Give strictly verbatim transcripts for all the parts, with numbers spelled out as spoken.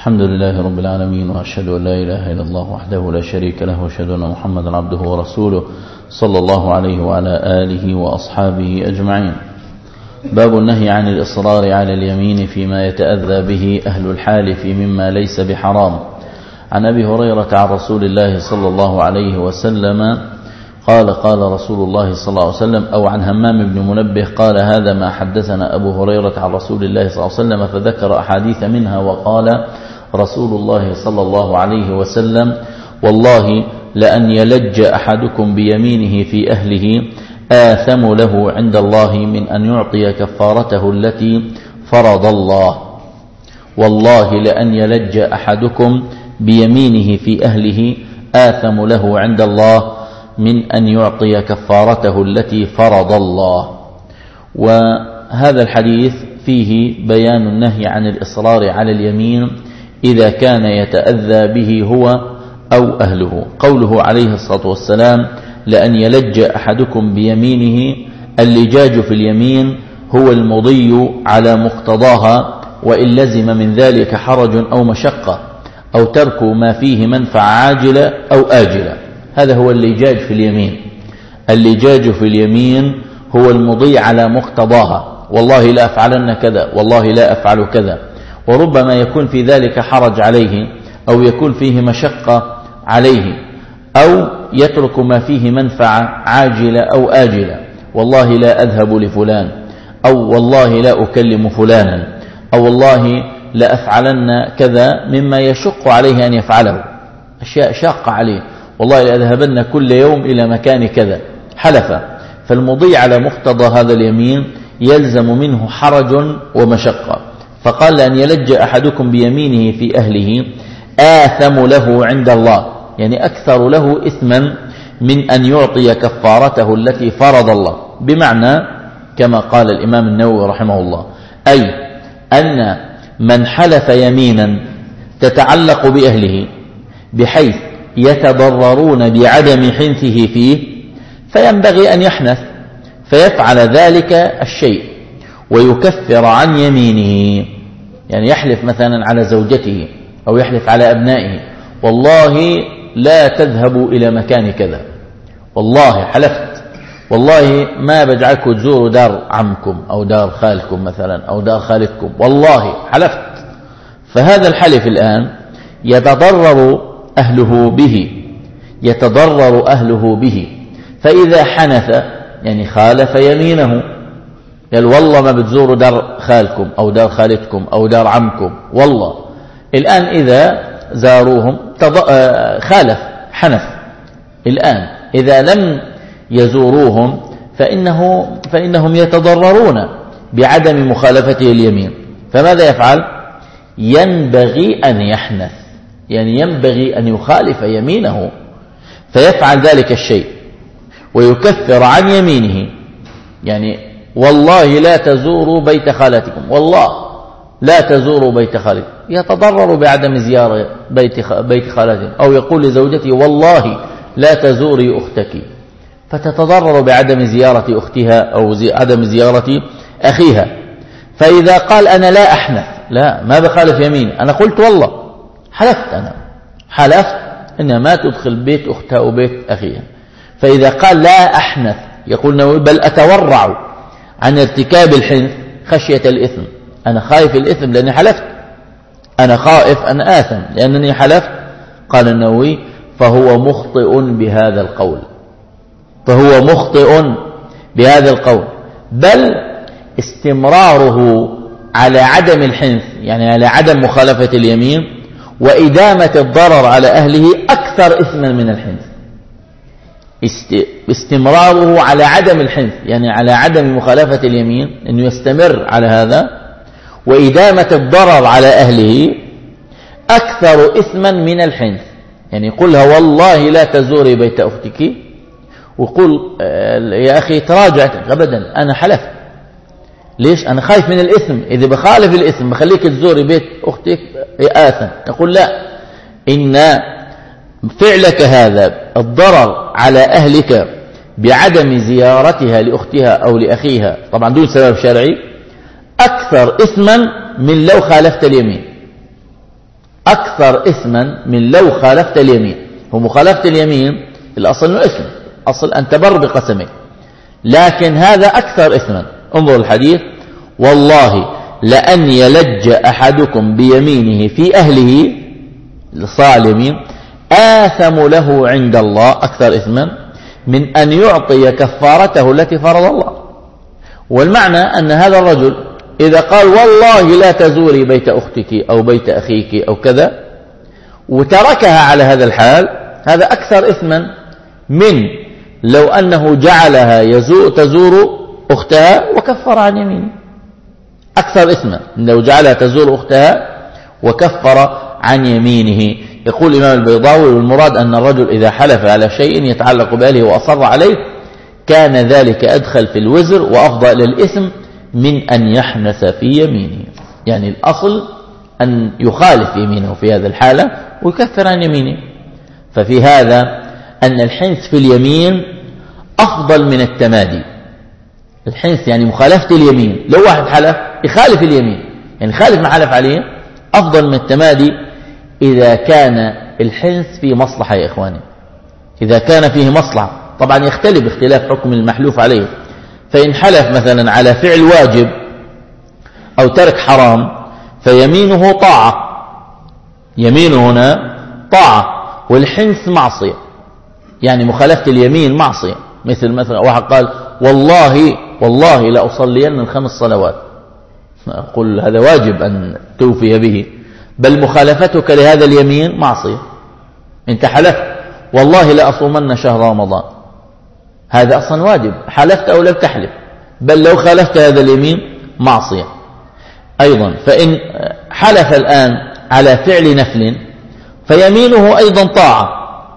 الحمد لله رب العالمين، وأشهد أن لا إله إلا الله وحده لا شريك له، وأشهد أن محمدا عبده ورسوله صلى الله عليه وعلى آله وأصحابه أجمعين. باب النهي عن الإصرار على اليمين فيما يتأذى به أهل الحالف مما ليس بحرام. عن أبي هريرة عن رسول الله صلى الله عليه وسلم قال قال رسول الله صلى الله عليه وسلم، أو عن همام بن منبه قال هذا ما حدثنا أبو هريرة عن رسول الله صلى الله عليه وسلم، فذكر أحاديث منها وقال رسول الله صلى الله عليه وسلم: والله لأن يلج أحدكم بيمينه في أهله آثم له عند الله من أن يعطي كفارته التي فرض الله. والله لأن يلج أحدكم بيمينه في أهله آثم له عند الله من أن يعطي كفارته التي فرض الله. وهذا الحديث فيه بيان النهي عن الإصرار على اليمين إذا كان يتأذى به هو أو أهله. قوله عليه الصلاة والسلام: لأن يلج أحدكم بيمينه، اللجاج في اليمين هو المضي على مقتضاها، وإن لزم من ذلك حرج أو مشقة أو ترك ما فيه منفعة عاجلة أو آجلة. هذا هو اللجاج في اليمين. اللجاج في اليمين هو المضي على مقتضاها، والله لا أفعلن كذا، والله لا أفعل كذا، وربما يكون في ذلك حرج عليه أو يكون فيه مشقة عليه أو يترك ما فيه منفعة عاجلة أو آجلة. والله لا أذهب لفلان، أو والله لا أكلم فلانا، أو والله لا أفعلن كذا مما يشق عليه أن يفعله، أشياء شاقة عليه، والله لأذهبن كل يوم إلى مكان كذا، حلف. فالمضي على مقتضى هذا اليمين يلزم منه حرج ومشقة. فقال: لأن يلج أحدكم بيمينه في أهله آثم له عند الله، يعني أكثر له إثما من أن يعطي كفارته التي فرض الله. بمعنى كما قال الإمام النووي رحمه الله، أي أن من حلف يمينا تتعلق بأهله بحيث يتضررون بعدم حنثه فيه، فينبغي أن يحنث فيفعل ذلك الشيء ويكفر عن يمينه. يعني يحلف مثلا على زوجته أو يحلف على أبنائه: والله لا تذهبوا إلى مكان كذا، والله حلفت، والله ما بجعلكم تزوروا دار عمكم أو دار خالكم مثلا أو دار خالتكم، والله حلفت. فهذا الحلف الآن يتضرر أهله به، يتضرر أهله به. فإذا حنث يعني خالف يمينه، قال والله ما بتزوروا دار خالكم أو دار خالتكم أو دار عمكم، والله. الآن إذا زاروهم خالف، حنث. الآن إذا لم يزوروهم فإنه فإنهم يتضررون بعدم مخالفته اليمين. فماذا يفعل؟ ينبغي أن يحنث، يعني ينبغي أن يخالف يمينه، فيفعل ذلك الشيء ويكفر عن يمينه. يعني والله لا تزوروا بيت خالتكم، والله لا تزوروا بيت خالتكم، يتضرر بعدم زيارة بيت بيت خالتهم. أو يقول لزوجته: والله لا تزوري أختك، فتتضرر بعدم زيارة أختها أو زي عدم زيارة أخيها. فإذا قال: أنا لا أحنث، لا، ما بخالف يمين، أنا قلت والله حلفت، أنا حلفت إنها ما تدخل بيت أختها وبيت أخيها. فإذا قال لا أحنث، يقول: بل أتورع عن ارتكاب الحنث خشية الإثم، أنا خايف الإثم لأني حلفت، أنا خائف أن آثم لأنني حلفت. قال النووي: فهو مخطئ بهذا القول، فهو مخطئ بهذا القول، بل استمراره على عدم الحنث، يعني على عدم مخالفة اليمين وإدامة الضرر على أهله أكثر إثما من الحنث. استمراره على عدم الحنث، يعني على عدم مخالفة اليمين، أنه يستمر على هذا، وإدامة الضرر على أهله أكثر إثما من الحنث. يعني يقولها: والله لا تزوري بيت أختك، وقل يا أخي تراجعت، أبدا أنا حلفت. ليش؟ أنا خايف من الإثم، إذا بخالف الإثم بخليك تزوري بيت أختك آثم. يقول: لا، إن فعلك هذا الضرر على أهلك بعدم زيارتها لأختها أو لأخيها، طبعا دون سبب شرعي، أكثر إثما من لو خالفت اليمين. أكثر إثما من لو خالفت اليمين. ومخالفة اليمين الأصل أنه إثم، أصل أن تبر بقسمك، لكن هذا أكثر إثما. انظر الحديث: والله لأن يلج أحدكم بيمينه في أهله لصاع اليمين آثم له عند الله أكثر إثما من أن يعطي كفارته التي فرض الله. والمعنى أن هذا الرجل إذا قال والله لا تزوري بيت أختك أو بيت أخيك أو كذا وتركها على هذا الحال، هذا أكثر إثما من لو أنه جعلها يزور تزور أختها وكفر عن يمينه. أكثر إثما لو جعلها تزور أختها وكفر عن يمينه. يقول الإمام البيضاوي: والمراد أن الرجل إذا حلف على شيء يتعلق بأهله وأصر عليه كان ذلك أدخل في الوزر وأفضى إلى الإثم من أن يحنث في يمينه. يعني الأصل أن يخالف يمينه في هذا الحالة ويكفر عن يمينه. ففي هذا أن الحنث في اليمين أفضل من التمادي. الحنث يعني مخالفة اليمين، لو واحد حلف يخالف اليمين يعني خالف ما حلف عليه، أفضل من التمادي إذا كان الحنث في مصلحة. يا إخواني إذا كان فيه مصلحة، طبعا يختلف اختلاف حكم المحلوف عليه. فإن حلف مثلا على فعل واجب أو ترك حرام فيمينه طاعة، يمينه هنا طاعة، والحنث معصية. يعني مخالفة اليمين معصية. مثل مثلا واحد قال والله والله لا أصلين الخمس صلوات، أقول هذا واجب أن توفي به، بل مخالفتك لهذا اليمين معصية. انت حلفت والله لا أصومن شهر رمضان، هذا أصلا واجب، حلفت أو لم تحلف، بل لو خالفت هذا اليمين معصية أيضا. فإن حلف الآن على فعل نفل فيمينه أيضا طاعة،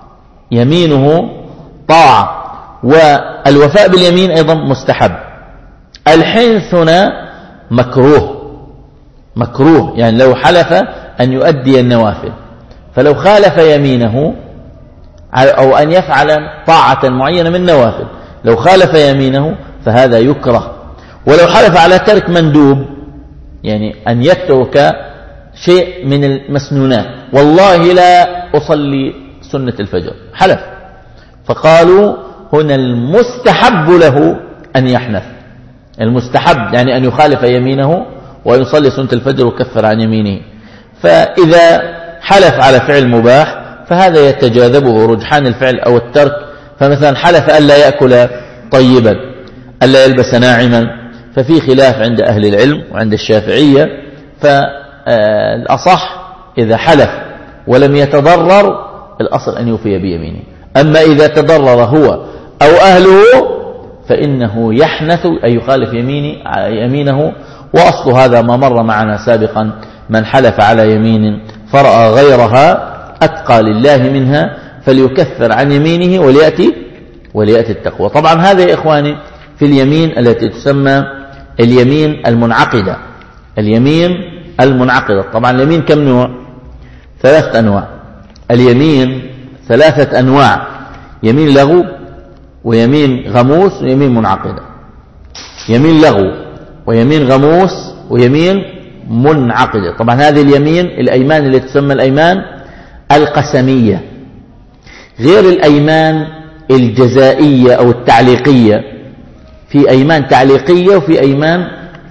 يمينه طاعة، والوفاء باليمين أيضا مستحب. الحنث هنا مكروه، مكروه يعني لو حلف أن يؤدي النوافل، فلو خالف يمينه أو أن يفعل طاعة معينة من نوافل، لو خالف يمينه فهذا يكره. ولو حلف على ترك مندوب، يعني أن يترك شيء من المسنونات، والله لا أصلي سنة الفجر، حلف، فقالوا هنا المستحب له أن يحنث. المستحب يعني أن يخالف يمينه ويصلي سنة الفجر وكفر عن يمينه. فإذا حلف على فعل مباح فهذا يتجاذبه رجحان الفعل أو الترك. فمثلا حلف ألا يأكل طيبا، ألا يلبس ناعما، ففي خلاف عند أهل العلم وعند الشافعية. فالأصح إذا حلف ولم يتضرر الأصل أن يوفي بيمينه. أما إذا تضرر هو أو أهله فإنه يحنث أي يخالف يمينه. وأصل هذا ما مر معنا سابقا: من حلف على يمين فرأى غيرها أتقى لله منها فليكفر عن يمينه وليأتي وليأتي التقوى. طبعا هذا يا إخواني في اليمين التي تسمى اليمين المنعقدة. اليمين المنعقدة طبعا اليمين كم نوع؟ ثلاثة أنواع. اليمين ثلاثة أنواع: يمين لغو ويمين غموس ويمين منعقدة. يمين لغو ويمين غموس ويمين منعقدة. طبعا هذه اليمين الأيمان اللي تسمى الأيمان القسمية، غير الأيمان الجزائية أو التعليقية. في أيمان تعليقية وفي أيمان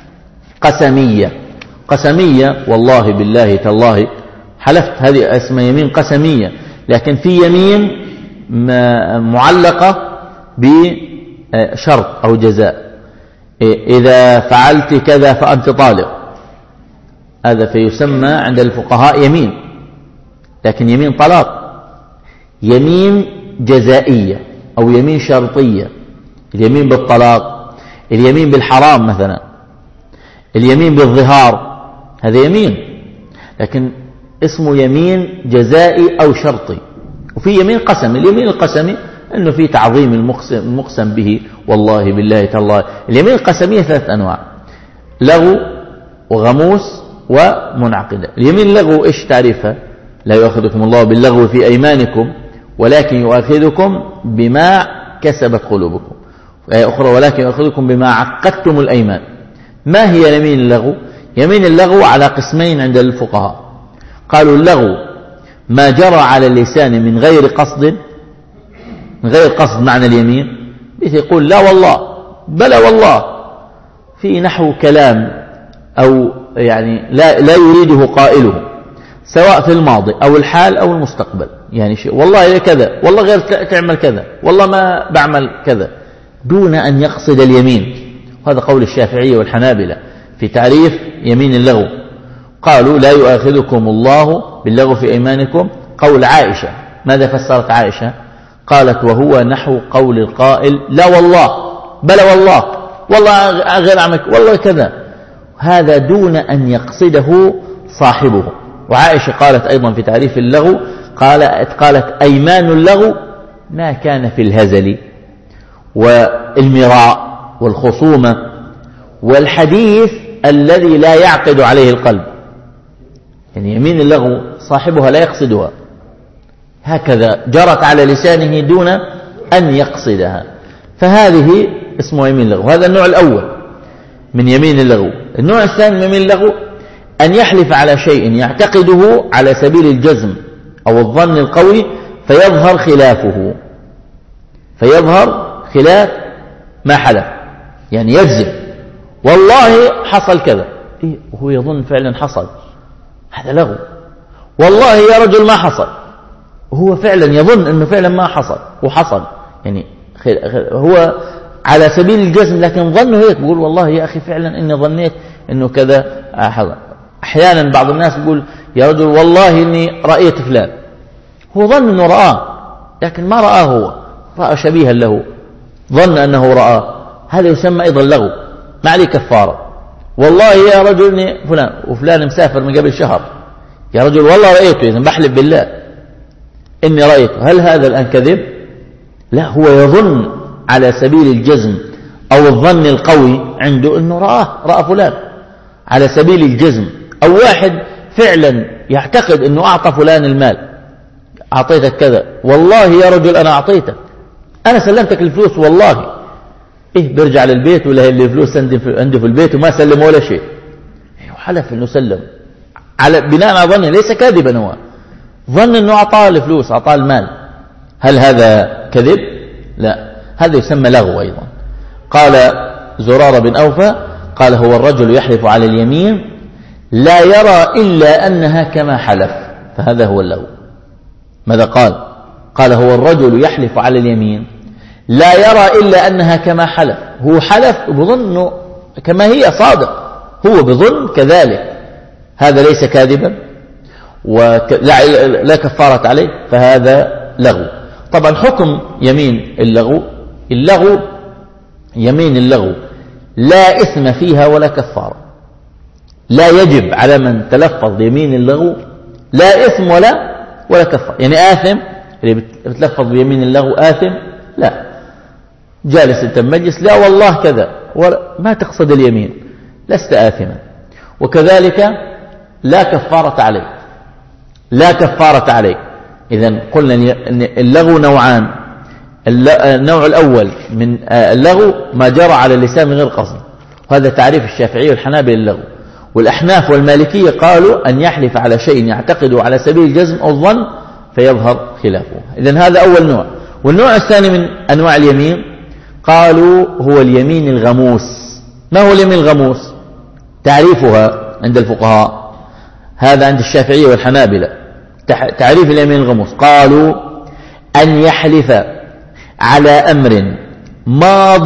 قسمية. قسمية والله بالله تالله حلفت، هذه اسمها يمين قسمية. لكن في يمين معلقة بشرط أو جزاء: إذا فعلت كذا فأنت طالق، هذا فيسمى عند الفقهاء يمين، لكن يمين طلاق. يمين جزائية أو يمين شرطية: اليمين بالطلاق، اليمين بالحرام مثلا، اليمين بالظهار، هذا يمين لكن اسمه يمين جزائي أو شرطي. وفي يمين قسمي. اليمين القسمي أنه في تعظيم المقسم, المقسم به، والله بالله تالله. اليمين القسمية ثلاث أنواع: لغو وغموس ومنعقدة. اليمين اللغو إيش تعريفها؟ لا يؤاخذكم الله باللغو في أيمانكم ولكن يؤاخذكم بما كسبت قلوبكم. آية أخرى: ولكن يؤاخذكم بما عقدتم الأيمان. ما هي يمين اللغو؟ يمين اللغو على قسمين عند الفقهاء. قالوا اللغو ما جرى على اللسان من غير قصد، من غير قصد معنى اليمين، مثل يقول لا والله، بلى والله، في نحو كلام أو يعني لا, لا يريده قائله، سواء في الماضي أو الحال أو المستقبل، يعني شيء والله كذا، والله غير تعمل كذا، والله ما بعمل كذا، دون أن يقصد اليمين. هذا قول الشافعية والحنابلة في تعريف يمين اللغو. قالوا لا يؤاخذكم الله باللغو في أيمانكم. قول عائشة، ماذا فسرت عائشة؟ قالت وهو نحو قول القائل لا والله، بلى والله، والله غير عمك، والله كذا، هذا دون أن يقصده صاحبه. وعائشة قالت أيضا في تعريف اللغو، قالت, قالت أيمان اللغو ما كان في الهزل والمراء والخصومة والحديث الذي لا يعقد عليه القلب. يعني يمين اللغو صاحبها لا يقصدها، هكذا جرت على لسانه دون أن يقصدها، فهذه اسمه يمين اللغو. هذا النوع الأول من يمين اللغو. النوع الثاني من يمين اللغو أن يحلف على شيء يعتقده على سبيل الجزم أو الظن القوي فيظهر خلافه، فيظهر خلاف ما حلف، يعني يجزم والله حصل كذا، إيه وهو يظن فعلا حصل، هذا لغو. والله يا رجل ما حصل، وهو فعلا يظن أنه فعلا ما حصل وحصل، يعني هو على سبيل الجزم لكن ظنه هيك، بيقول والله يا أخي فعلا إني ظنيت أنه كذا حصل. أحيانا بعض الناس يقول يا رجل والله إني رأيت فلان، هو ظن أنه رآه لكن ما رآه، هو رأى شبيها له، ظن أنه رآه، هذا يسمى أيضا لغو، ما عليه كفارة. والله يا رجل إني فلان، وفلان مسافر من قبل شهر، يا رجل والله رأيته، إذن بحلف بالله إني رأيته، هل هذا الآن كذب؟ لا، هو يظن على سبيل الجزم أو الظن القوي عنده أنه رآه، رأى فلان على سبيل الجزم. أو واحد فعلا يعتقد أنه أعطى فلان المال، أعطيتك كذا، والله يا رجل أنا أعطيتك، أنا سلمتك الفلوس والله، إيه بيرجع للبيت ولا هي اللي فلوس عنده في البيت وما سلم ولا شيء، حلف أنه سلم على بناء على ظنه، ليس كاذبا، هو ظن أنه أعطاه الفلوس، أعطاه المال، هل هذا كذب؟ لا، هذا يسمى لغو أيضا. قال زرارة بن أوفى قال هو الرجل يحلف على اليمين لا يرى إلا أنها كما حلف، فهذا هو اللغو. ماذا قال؟ قال هو الرجل يحلف على اليمين لا يرى إلا أنها كما حلف، هو حلف بظن كما هي صادق، هو بظن كذلك، هذا ليس كاذبا ولا كفارة عليه، فهذا لغو. طبعا حكم يمين اللغو، اللغو يمين اللغو لا إثم فيها ولا كفارة، لا يجب على من تلفظ بيمين اللغو لا إثم ولا ولا كفارة. يعني آثم اللي بتلفظ بيمين اللغو آثم؟ لا. جالس انت مجلس، لا والله كذا، ما تقصد اليمين، لست آثما. وكذلك لا كفارة عليك، لا كفارة عليك. إذن قلنا أن اللغو نوعان، النوع الأول من اللغو ما جرى على اللسان من غير قصد، وهذا تعريف الشافعية والحنابلة للغو. والأحناف والمالكية قالوا أن يحلف على شيء يعتقده على سبيل الجزم أو الظن فيظهر خلافه. إذن هذا أول نوع. والنوع الثاني من أنواع اليمين قالوا هو اليمين الغموس. ما هو اليمين الغموس؟ تعريفها عند الفقهاء، هذا عند الشافعية والحنابلة، تعريف اليمين الغموس قالوا أن يحلف على أمر ماض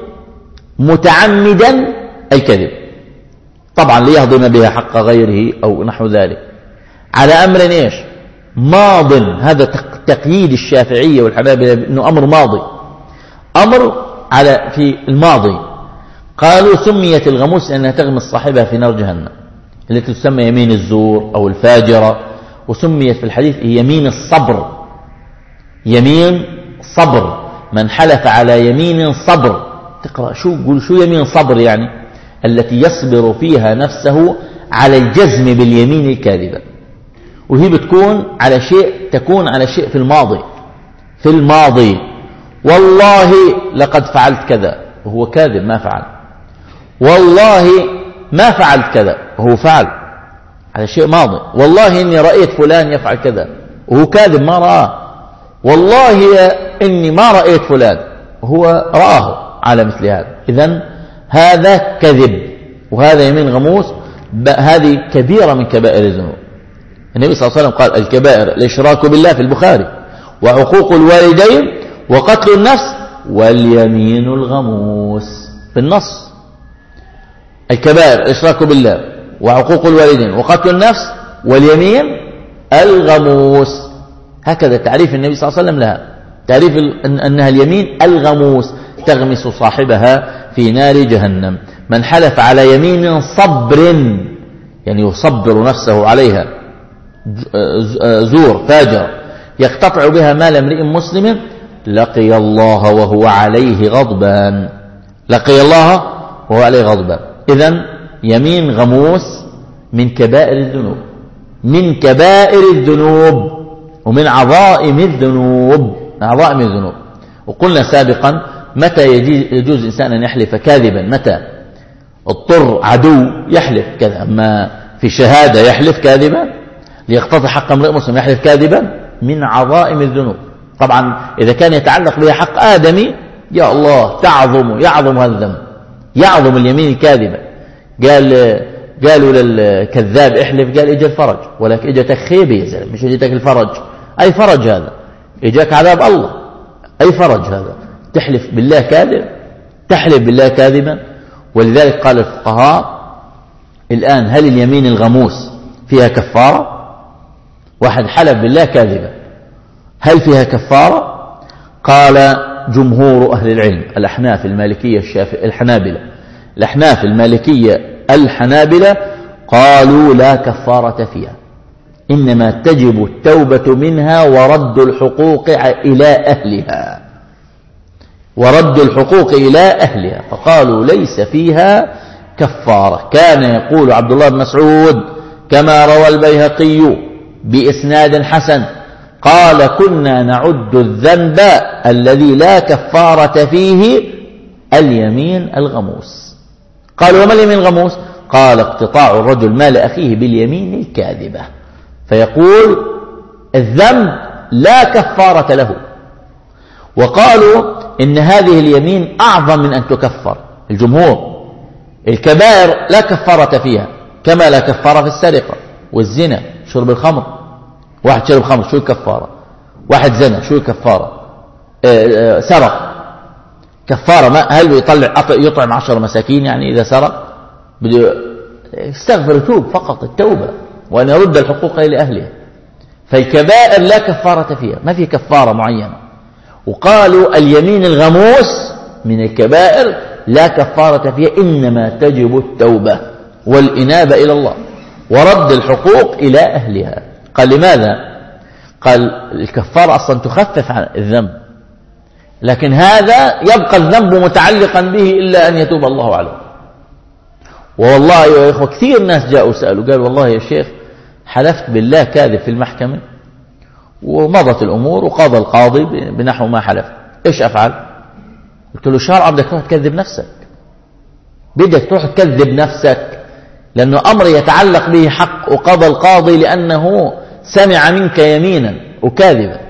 متعمدا الكذب، طبعا ليهضم بها حق غيره أو نحو ذلك، على أمر إيش؟ ماض. هذا تقييد الشافعية والحنابلة أنه أمر ماضي، أمر على في الماضي. قالوا سميت الغموس لأنها تغمس صاحبها في نار جهنم التي تسمى يمين الزور أو الفاجرة، وسميت في الحديث يمين الصبر، يمين صبر، من حلف على يمين صبر. تقرأ شو قول شو يمين صبر؟ يعني التي يصبر فيها نفسه على الجزم باليمين الكاذبة، وهي بتكون على شيء، تكون على شيء في الماضي، في الماضي والله لقد فعلت كذا وهو كاذب ما فعل، والله ما فعلت كذا وهو فعل، هذا شيء ماضي. والله إني رأيت فلان يفعل كذا وهو كاذب ما رآه. والله إني ما رأيت فلان هو رآه على مثل هذا. إذن هذا كذب وهذا يمين غموس. هذه كبيرة من كبائر الذنوب. النبي صلى الله عليه وسلم قال الكبائر الإشراك بالله في البخاري، وعقوق الوالدين، وقتل النفس، واليمين الغموس في النص. الكبائر الإشراك بالله وعقوق الوالدين وقتل النفس واليمين الغموس. هكذا تعريف النبي صلى الله عليه وسلم لها، تعريف أنها اليمين الغموس تغمس صاحبها في نار جهنم. من حلف على يمين صبر، يعني يصبر نفسه عليها، زور فاجر يقتطع بها مال امرئ مسلم، لقي الله وهو عليه غضبان. لقي الله وهو عليه غضبان. إذن يمين غموس من كبائر الذنوب، من كبائر الذنوب ومن عظائم الذنوب، عظائم الذنوب. وقلنا سابقا متى يجوز الإنسان أن يحلف كاذبا؟ متى اضطر عدو يحلف كذا. أما في شهادة يحلف كاذبا ليقتطع حق امرئ مسلم يحلف كاذبا من عظائم الذنوب. طبعا إذا كان يتعلق بها حق آدمي يا الله تعظم يعظم هذا الذنب، يعظم اليمين الكاذبة. قال قالوا للكذاب احلف، قال اجى الفرج، ولكن اجتك خيبة يا زلمة، مش اجتك الفرج. أي فرج هذا؟ اجاك عذاب الله. أي فرج هذا؟ تحلف بالله كاذب، تحلف بالله كاذبا. ولذلك قال الفقهاء الآن هل اليمين الغموس فيها كفارة؟ واحد حلف بالله كاذبا، هل فيها كفارة؟ قال جمهور أهل العلم الأحناف المالكية الشافعية الحنابلة، الأحناف المالكية الحنابلة قالوا لا كفارة فيها، إنما تجب التوبة منها ورد الحقوق إلى أهلها، ورد الحقوق إلى أهلها. فقالوا ليس فيها كفارة. كان يقول عبد الله بن مسعود كما روى البيهقي بإسناد حسن قال كنا نعد الذنب الذي لا كفارة فيه اليمين الغموس. قالوا وما اليمين الغموس؟ قال اقتطاع الرجل مال أخيه باليمين الكاذبة. فيقول الذنب لا كفارة له. وقالوا إن هذه اليمين أعظم من أن تكفر. الجمهور الكبائر لا كفارة فيها، كما لا كفارة في السرقة والزنا، شرب الخمر. واحد شرب خمر شو الكفارة؟ واحد زنا شو الكفارة؟ آه آه سرق كفارة ما؟ هل يطلع يطعم عشر مساكين يعني إذا سرق؟ بده يستغفر يتوب فقط التوبة، وأن يرد الحقوق إلى أهلها. فالكبائر لا كفارة فيها، ما في كفارة معينة. وقالوا اليمين الغموس من الكبائر لا كفارة فيها، إنما تجب التوبة والإنابة إلى الله ورد الحقوق إلى أهلها. قال لماذا؟ قال الكفارة أصلا تخفف عن الذنب، لكن هذا يبقى الذنب متعلقا به إلا أن يتوب الله عليه. والله يا إخوة كثير ناس جاءوا سألوا قال والله يا شيخ حلفت بالله كاذب في المحكمة ومضت الأمور وقاضى القاضي بنحو ما حلفت، إيش أفعل؟ قلت له شرعا بدك تروح تكذب نفسك، بدك تروح تكذب نفسك، لأنه أمر يتعلق به حق وقضى القاضي لأنه سمع منك يمينا وكاذبا.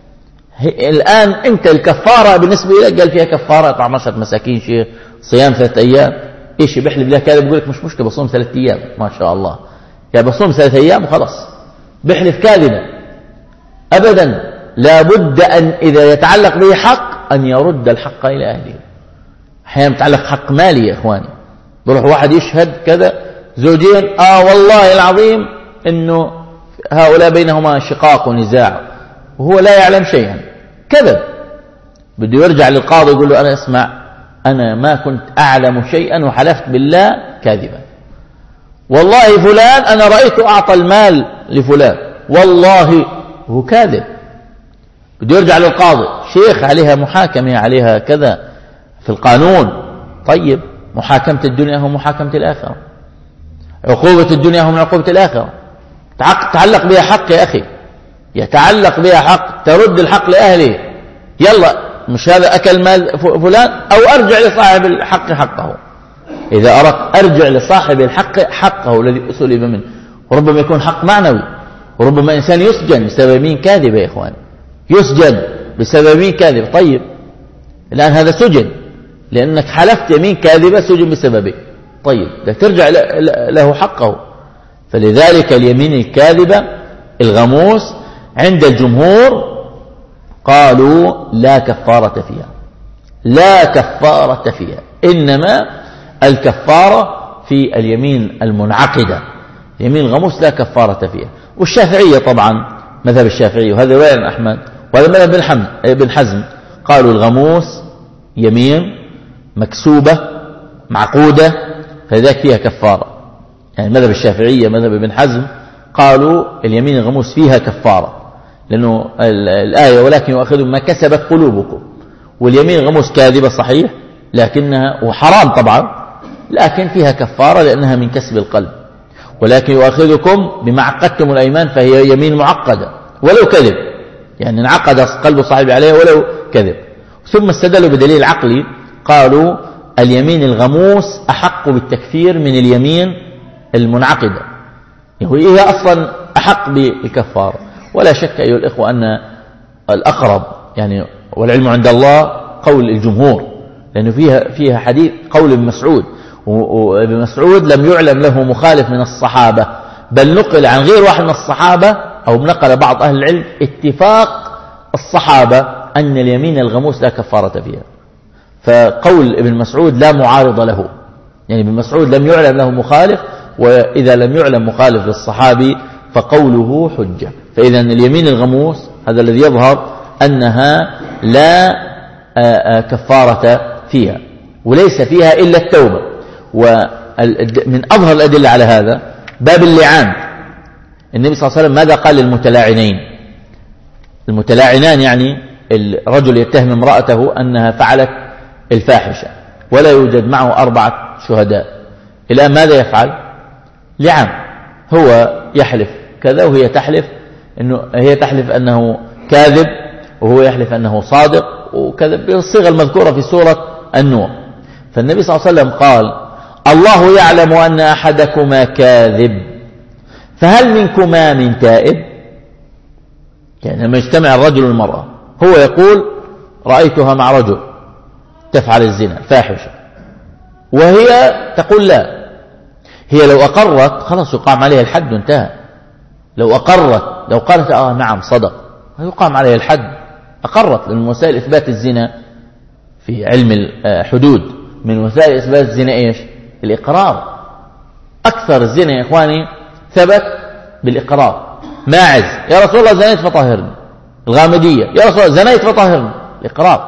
الآن أنت الكفارة بالنسبة لك قال فيها كفارة طعم عشرة مساكين، شيء صيام ثلاثة أيام، إيش بيحلف بالله كاذب يقول لك مش مشكلة بصوم ثلاثة أيام ما شاء الله، يعني بصوم ثلاثة أيام وخلاص. بيحلف كاذبا أبدا، لابد أن إذا يتعلق به حق أن يرد الحق إلى أهله. أحيانا يتعلق حق مالي يا إخواني، بروح واحد يشهد كذا زوجين آه والله العظيم إنه هؤلاء بينهما شقاق ونزاع وهو لا يعلم شيئا، كذب. بده يرجع للقاضي يقول له أنا اسمع أنا ما كنت أعلم شيئا وحلفت بالله كاذبا، والله فلان أنا رأيته أعطى المال لفلان والله هو كاذب. بده يرجع للقاضي شيخ عليها محاكمة عليها كذا في القانون. طيب محاكمة الدنيا هو محاكمة الآخرة، عقوبة الدنيا هو من عقوبة الآخرة. تعلق بها حق يا أخي، يتعلق بها حق ترد الحق لأهله. يلا مش هذا أكل مال فلان أو أرجع لصاحب الحق حقه. إذا أردت أرجع لصاحب الحق حقه الذي أسلب منه. وربما يكون حق معنوي، وربما إنسان يسجن بسبب يمين كاذبة يا إخوان، يسجن بسبب يمين كاذبة. طيب الآن هذا سجن لأنك حلفت يمين كاذبة، سجن بسببه. طيب لا ترجع له حقه. فلذلك اليمين الكاذبة الغموس عند الجمهور قالوا لا كفارة فيها، لا كفارة فيها، إنما الكفارة في اليمين المنعقدة. يمين الغموس لا كفارة فيها. والشافعية طبعا مذهب الشافعي، وهذا رواية عن أحمد، وهذا مذهب ابن حزم، قالوا الغموس يمين مكسوبة معقودة، فلذلك فيها كفارة. يعني مذهب الشافعية مذهب ابن حزم قالوا اليمين الغموس فيها كفارة، لأنه الآية ولكن يؤخذوا ما كسبت قلوبكم، واليمين الغموس كاذبة صحيح لكنها وحرام طبعا، لكن فيها كفارة لأنها من كسب القلب. ولكن يؤخذكم بما عقدتم الأيمان فهي يمين معقدة ولو كذب، يعني انعقد قلب صاحب عليه ولو كذب. ثم استدلوا بدليل عقلي، قالوا اليمين الغموس أحق بالتكفير من اليمين المنعقدة، هي أصلا أحق بالكفارة. ولا شك أيها الإخوة أن الأقرب يعني والعلم عند الله قول الجمهور، لأنه فيها فيها حديث قول ابن مسعود، وابن مسعود لم يعلم له مخالف من الصحابة، بل نقل عن غير واحد من الصحابة أو نقل بعض أهل العلم اتفاق الصحابة أن اليمين الغموس لا كفارة فيها. فقول ابن مسعود لا معارض له، يعني ابن مسعود لم يعلم له مخالف، وإذا لم يعلم مخالف للصحابي فقوله حجة. فإذا اليمين الغموس هذا الذي يظهر أنها لا كفارة فيها، وليس فيها إلا التوبة. ومن أظهر الأدلة على هذا باب اللعان. النبي صلى الله عليه وسلم ماذا قال للمتلاعنين؟ المتلاعنان يعني الرجل يتهم امرأته أنها فعلت الفاحشة ولا يوجد معه أربعة شهداء، الآن ماذا يفعل؟ لعان. هو يحلف كذا وهي تحلف إنه هي تحلف أنه كاذب وهو يحلف أنه صادق وكذا بالصيغة المذكورة في سورة النور. فالنبي صلى الله عليه وسلم قال الله يعلم أن أحدكما كاذب فهل منكما من تائب؟ يعني لما يجتمع الرجل والمرأة، هو يقول رأيتها مع رجل تفعل الزنا الفاحشة، وهي تقول لا. هي لو أقرت خلاص يقام عليها الحد وانتهى. لو أقرت، لو قالت آه نعم صدق، يقام عليها الحد. أقرت، لأن وسائل إثبات الزنا في علم الحدود من وسائل إثبات الزنا إيش؟ الإقرار. أكثر الزنا يا إخواني ثبت بالإقرار. ماعز يا رسول الله زنيت فطهرني، الغامدية يا رسول الله زنيت فطهرني، الإقرار.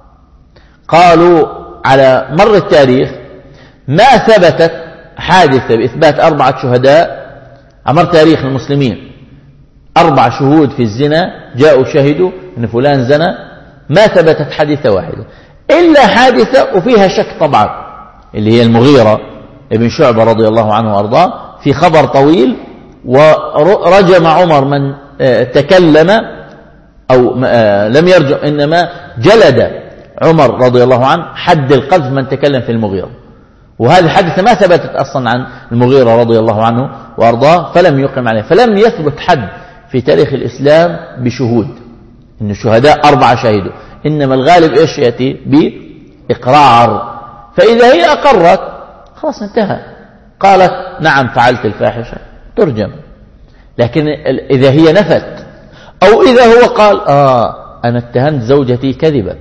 قالوا على مر التاريخ ما ثبتت حادثة بإثبات أربعة شهداء على مر تاريخ المسلمين، أربع شهود في الزنا جاءوا شهدوا أن فلان زنى، ما ثبتت حادثة واحدة إلا حادثة وفيها شك طبعا، اللي هي المغيرة ابن شعبة رضي الله عنه وأرضاه، في خبر طويل ورجم عمر من تكلم أو لم يرجم، إنما جلد عمر رضي الله عنه حد القذف من تكلم في المغيرة. وهذه الحادثة ما ثبتت أصلا عن المغيرة رضي الله عنه وأرضاه، فلم يقم عليه، فلم يثبت حد في تاريخ الإسلام بشهود، إن الشهداء أربعة شهدوا، إنما الغالب إيش يأتي بإقرار. فإذا هي أقرت خلاص انتهى، قالت نعم فعلت الفاحشة ترجم. لكن إذا هي نفت أو إذا هو قال آه أنا اتهمت زوجتي كذبا،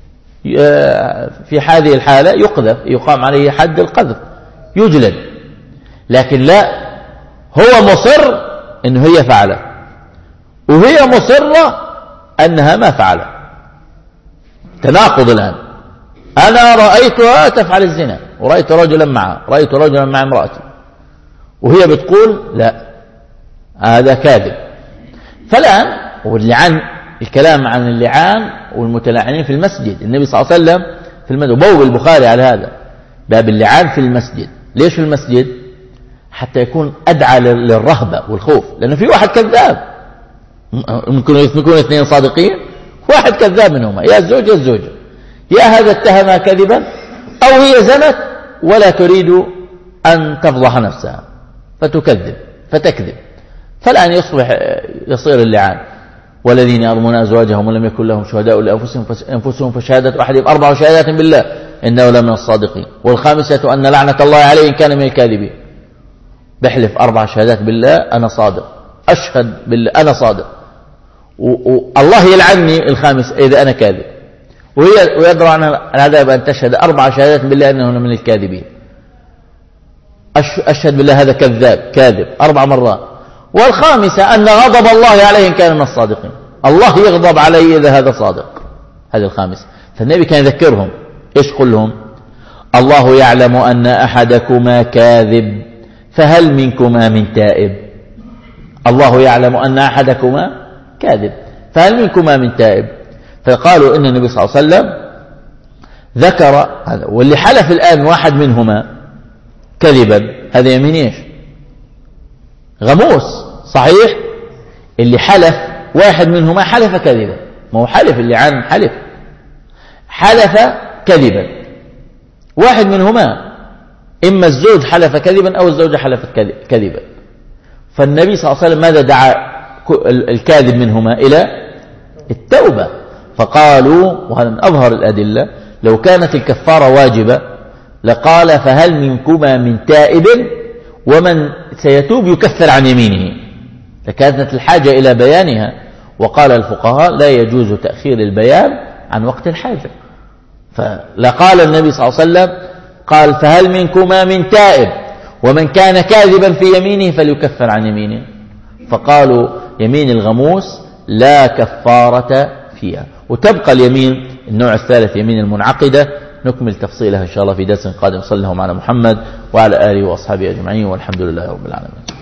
في هذه الحالة يقذف، يقام عليه حد القذف، يجلد. لكن لا، هو مصر إنه هي فعلت وهي مصرة أنها ما فعلت. تناقض الآن. أنا رأيتها تفعل الزنا ورأيت رجلا معها، رأيت رجلا مع امرأتي، وهي بتقول لا هذا كاذب. فالآن واللعان، الكلام عن اللعان والمتلاعنين في المسجد، النبي صلى الله عليه وسلم في المسجد، بوب البخاري على هذا باب اللعان في المسجد. ليش في المسجد؟ حتى يكون أدعى للرهبة والخوف، لأنه في واحد كذاب، ممكن يكون اثنين صادقين، واحد كذاب منهما، يا الزوج يا الزوجة، يا هذا اتهمها كذبا أو هي زنت ولا تريد أن تفضح نفسها فتكذب، فتكذب، فالآن يصبح يصير اللعان. والذين يرمون أزواجهم ولم يكن لهم شهداء لأنفسهم فشهادة أحدهم أربع شهادات بالله إنه لمن الصادقين، والخامسة أن لعنة الله عليه إن كان من الكاذبين. بحلف أربع شهادات بالله أنا صادق، أشهد بالله أنا صادق، والله يلعني الخامس إذا أنا كاذب، ويدرى عن العذاب أن تشهد أربع شهادات بالله أنه من الكاذبين. أشهد بالله هذا كذاب كاذب أربع مرات. والخامسة أن غضب الله عليه إن كان من الصادقين، الله يغضب عليه إذا هذا صادق. هذا الخامس. فالنبي كان يذكرهم إيش قلهم؟ الله يعلم أن أحدكما كاذب فهل منكما من تائب. الله يعلم أن أحدكما كاذب فهل منكما من تائب. فقالوا إن النبي صلى الله عليه وسلم ذكر هذا، واللي حلف الآن واحد منهما كذبا هذا يمين إيش؟ غموس. صحيح؟ اللي حلف واحد منهما حلف كذبا، ما هو حلف اللي عن حلف حلف كذبا، واحد منهما إما الزوج حلف كذبا أو الزوجة حلفت كذبا. فالنبي صلى الله عليه وسلم ماذا دعا الكاذب منهما؟ إلى التوبة. فقالوا، وهذا من أظهر الأدلة، لو كانت الكفارة واجبة لقال فهل منكما من تائب ومن سيتوب يكفر عن يمينه، لكانت الحاجة إلى بيانها. وقال الفقهاء لا يجوز تأخير البيان عن وقت الحاجة. فلقال النبي صلى الله عليه وسلم قال فهل منكما من تائب ومن كان كاذبا في يمينه فليكفر عن يمينه. فقالوا يمين الغموس لا كفارة فيها. وتبقى اليمين النوع الثالث يمين المنعقدة، نكمل تفصيلها إن شاء الله في درس قادم. صلى الله على محمد وعلى آله وأصحابه أجمعين، والحمد لله رب العالمين.